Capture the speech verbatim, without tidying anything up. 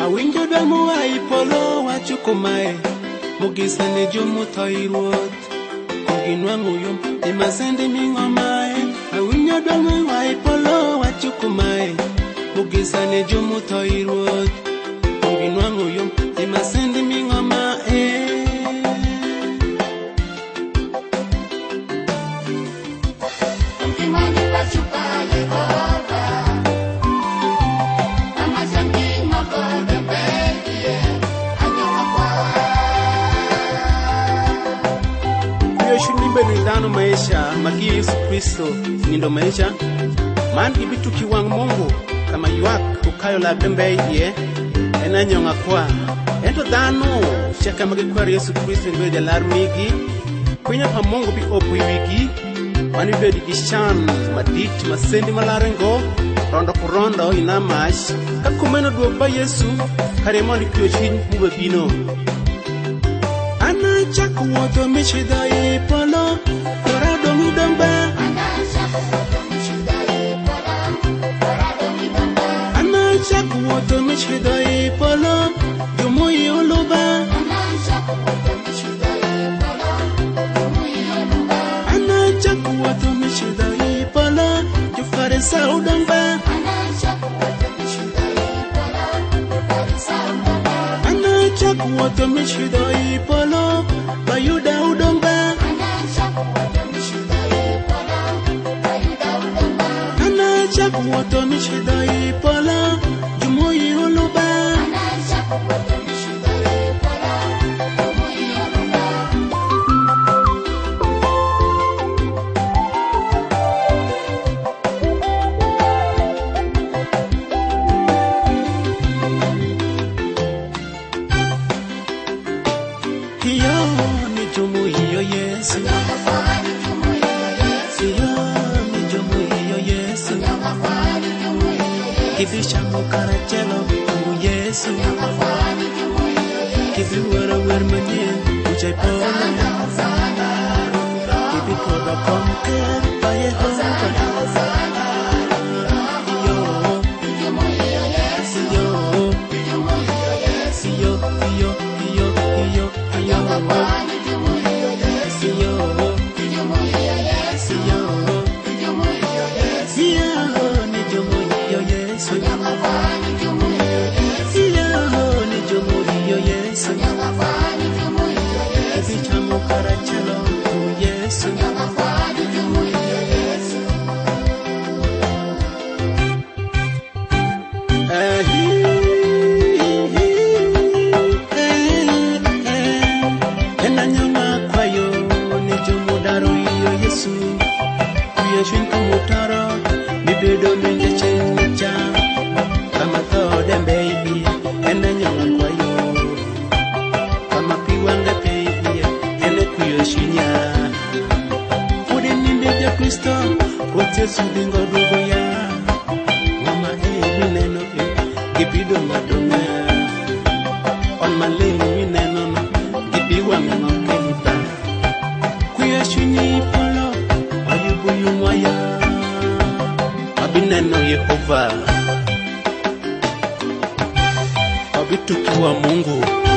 Awinjo damu ai polo wachukumae Mugisane jumu toiruot Kuginwangu yum Imasende mingomae Awinjo damu ai polo wachukumae Mugisane jumu toiruot Kuginwangu yum Imasende mingomae Ukimani wachukaye Baba Benidano maisha maki Yesu Kristo nindo maisha man ibitu kiwang Mungu kama yuak ukayo la bembe ye enanyonga kwa ento dano chaka maki kwa Yesu Kristo ndio jalar migi kwenye pa Mungu bi opu wigi mani bedi gishan madit masendi malarengo rondo kurondo ina mash kakumeno duo ba Yesu karemo ni kyochin mubabino Ana chaku woto michida e polo Kora dongi dongba Ana chaku woto michida e polo Kora dongi dongba Ana chaku woto michida e polo Jumu yuluba Ana chaku woto michida e polo Jumu yuluba Ana chaku woto michida e polo Jufare sa udongba Ana chaku woto michida e polo Jufare sa udongba Ana chaku woto michida e polo Bayuda udongba Ana chaku woto michida e polo Bayuda udongba Ana chaku woto michida e polo Jumu yuluba Ana chaku woto michida e polo Jumu yuluba Hiyo ni jumu hiyo Yesu Nyakafani jumu hiyo Yesu Hiyo ni jumu hiyo Yesu Nyakafani jumu hiyo Yesu Kibisha mukarachelo mu Yesu Nyakafani jumu hiyo Yesu Kibi wara wer manyen Ujay polo Kibi koda komker Baye honka Hiyo jumu hiyo Yesu Hiyo jumu hiyo Yesu Hiyo Hiyo Hiyo Hiyo Hiyo Nyakafani jumu hiyo Yesu Hiyo jumu hiyo Yesu Hiyo jumu hiyo Yesu Hiyo ni jumu hiyo Yesu Nyakafani jumu hiyo Yesu Hiyo ni jumu hiyo Yesu Nyakafani jumu hiyo Yesu Kibicha mukarachelo mu Yesu Nyakafani jumu hiyo Yesu Enanyama kwayo ni jumu daro hiyo Yesu Kuyashwin kumutaro Mibedo minge chencha Kama thode baby Enanyama kwayo Kama piwanga baby Ene kuyoshinya Udi ninde ja Kristo Wote sudingo dugo ya Mama e mineno e Gipido madonga On maleni mineno no Gipiwa mama kelipa Kuyashwini polo Ayubu yumwaya Abineno Yehova Abitukiwa Mungu